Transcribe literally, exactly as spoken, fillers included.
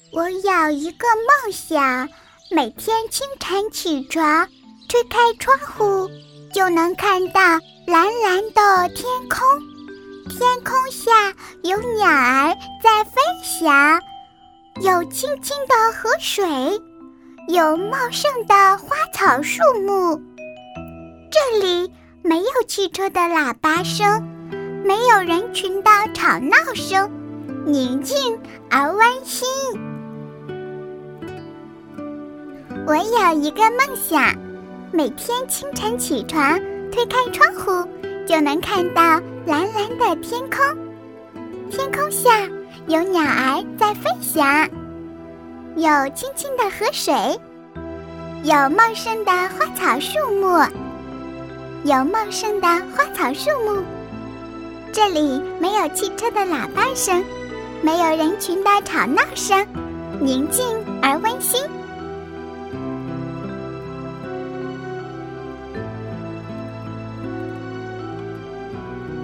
我有一个梦想，每天清晨起床，推开窗户，就能看到蓝蓝的天空。天空下有鸟儿在飞翔，有清清的河水，有茂盛的花草树木。这里没有汽车的喇叭声，没有人群的吵闹声，宁静而温馨。我有一个梦想，每天清晨起床，推开窗户，就能看到蓝蓝的天空。天空下有鸟儿在飞翔，有清清的河水，有茂盛的花草树木，有茂盛的花草树木。这里没有汽车的喇叭声，没有人群的吵闹声，宁静而温馨。